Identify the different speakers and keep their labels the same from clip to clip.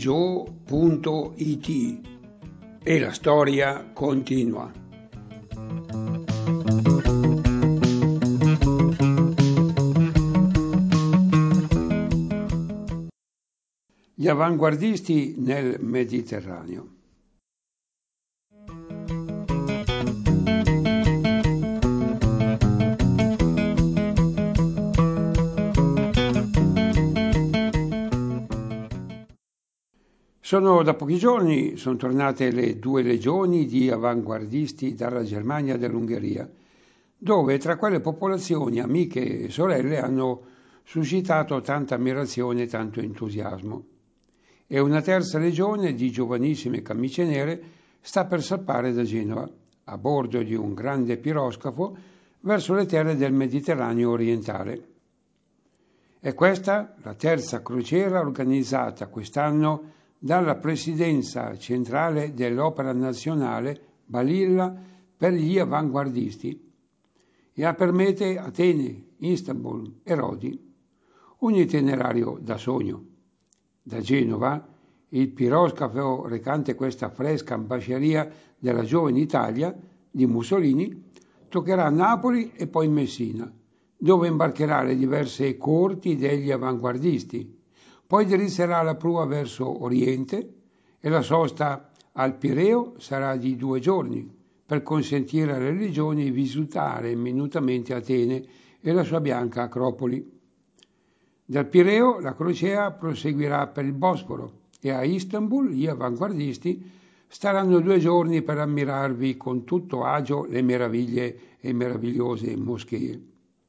Speaker 1: joe.it e la storia continua. Gli avanguardisti nel Mediterraneo. Da pochi giorni sono tornate le 2 legioni di avanguardisti dalla Germania e dall'Ungheria, dove tra quelle popolazioni amiche e sorelle hanno suscitato tanta ammirazione e tanto entusiasmo. E una terza legione di giovanissime camicie nere sta per salpare da Genova, a bordo di un grande piroscafo verso le terre del Mediterraneo orientale. È questa la terza crociera organizzata quest'anno dalla Presidenza centrale dell'Opera Nazionale Balilla per gli avanguardisti e ha per mete Atene, Istanbul e Rodi, un itinerario da sogno. Da Genova, il piroscafo recante questa fresca ambasceria della giovane Italia di Mussolini toccherà Napoli e poi Messina, dove imbarcherà le diverse corti degli avanguardisti. Poi dirizzerà la prua verso Oriente e la sosta al Pireo sarà di 2 giorni per consentire alle legioni di visitare minutamente Atene e la sua bianca Acropoli. Dal Pireo la crociera proseguirà per il Bosforo e a Istanbul gli avanguardisti staranno 2 giorni per ammirarvi con tutto agio le meraviglie e meravigliose moschee.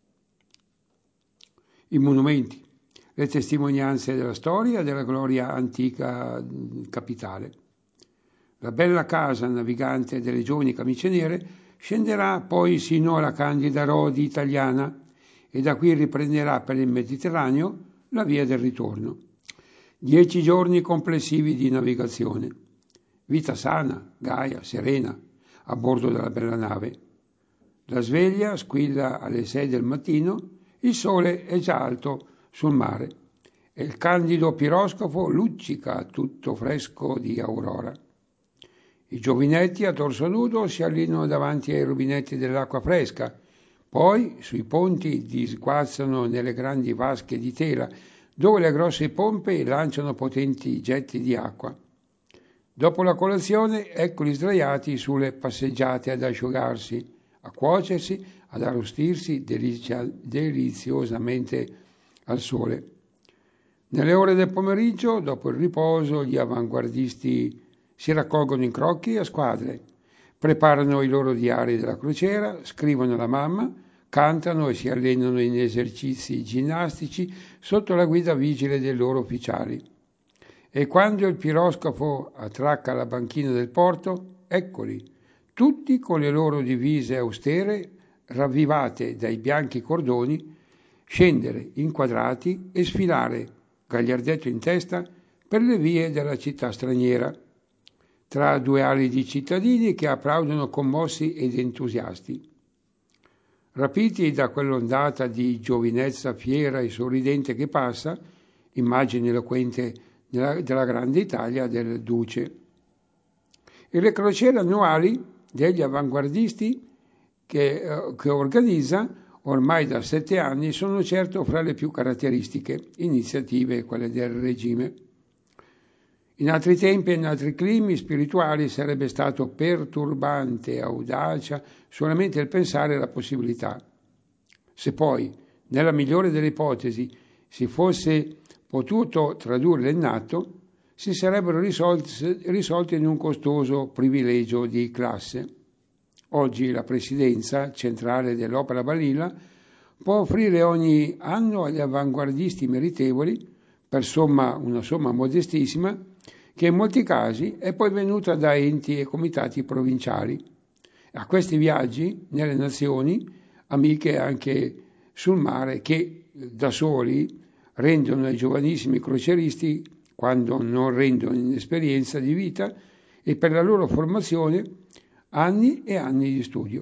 Speaker 1: I monumenti, le testimonianze della storia e della gloria antica capitale. La bella casa navigante delle giovani camicie nere scenderà poi sino alla candida Rodi italiana e da qui riprenderà per il Mediterraneo la via del ritorno. 10 giorni complessivi di navigazione. Vita sana, gaia, serena, a bordo della bella nave. La sveglia squilla alle 6 del mattino, il sole è già alto sul mare e il candido piroscafo luccica tutto fresco di aurora. I giovinetti a torso nudo si allineano davanti ai rubinetti dell'acqua fresca, poi sui ponti disguazzano nelle grandi vasche di tela, dove le grosse pompe lanciano potenti getti di acqua. Dopo la colazione, eccoli sdraiati sulle passeggiate ad asciugarsi, a cuocersi, ad arrostirsi deliziosamente al sole. Nelle ore del pomeriggio, dopo il riposo, gli avanguardisti si raccolgono in crocchi a squadre, preparano i loro diari della crociera, scrivono alla mamma, cantano e si allenano in esercizi ginnastici sotto la guida vigile dei loro ufficiali. E quando il piroscafo attracca alla banchina del porto, eccoli, tutti con le loro divise austere, ravvivate dai bianchi cordoni, scendere inquadrati e sfilare, gagliardetto in testa, per le vie della città straniera, tra 2 ali di cittadini che applaudono commossi ed entusiasti. Rapiti da quell'ondata di giovinezza fiera e sorridente che passa, immagine eloquente della grande Italia del Duce. E le crociere annuali degli avanguardisti che organizza ormai da 7 anni sono certo fra le più caratteristiche iniziative quelle del regime. In altri tempi e in altri climi spirituali sarebbe stato perturbante e audacia solamente il pensare alla possibilità. Se poi, nella migliore delle ipotesi, si fosse potuto tradurre in atto, si sarebbero risolti in un costoso privilegio di classe. Oggi la Presidenza centrale dell'Opera Balilla può offrire ogni anno agli avanguardisti meritevoli, per una somma modestissima, che in molti casi è poi venuta da enti e comitati provinciali. A questi viaggi nelle nazioni, amiche anche sul mare, che da soli rendono ai giovanissimi crocieristi, quando non rendono in esperienza di vita, e per la loro formazione anni e anni di studio.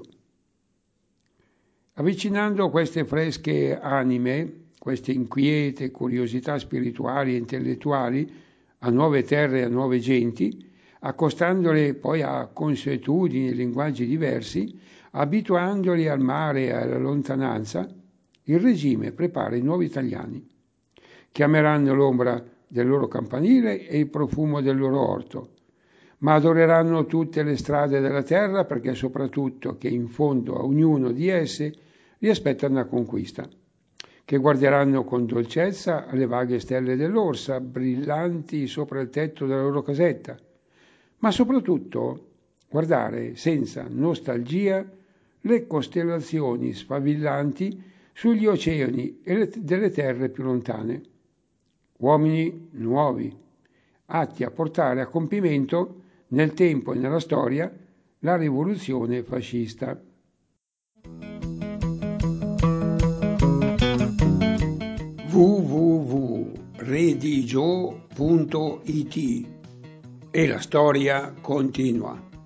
Speaker 1: Avvicinando queste fresche anime, queste inquiete curiosità spirituali e intellettuali a nuove terre e a nuove genti, accostandole poi a consuetudini e linguaggi diversi, abituandoli al mare e alla lontananza, il regime prepara i nuovi italiani. Chiameranno l'ombra del loro campanile e il profumo del loro orto, ma adoreranno tutte le strade della terra perché soprattutto che in fondo a ognuno di esse li aspetta una conquista, che guarderanno con dolcezza alle vaghe stelle dell'Orsa, brillanti sopra il tetto della loro casetta, ma soprattutto guardare senza nostalgia le costellazioni sfavillanti sugli oceani e delle terre più lontane. Uomini nuovi, atti a portare a compimento nel tempo e nella storia la rivoluzione fascista. www.redigio.it e la storia continua.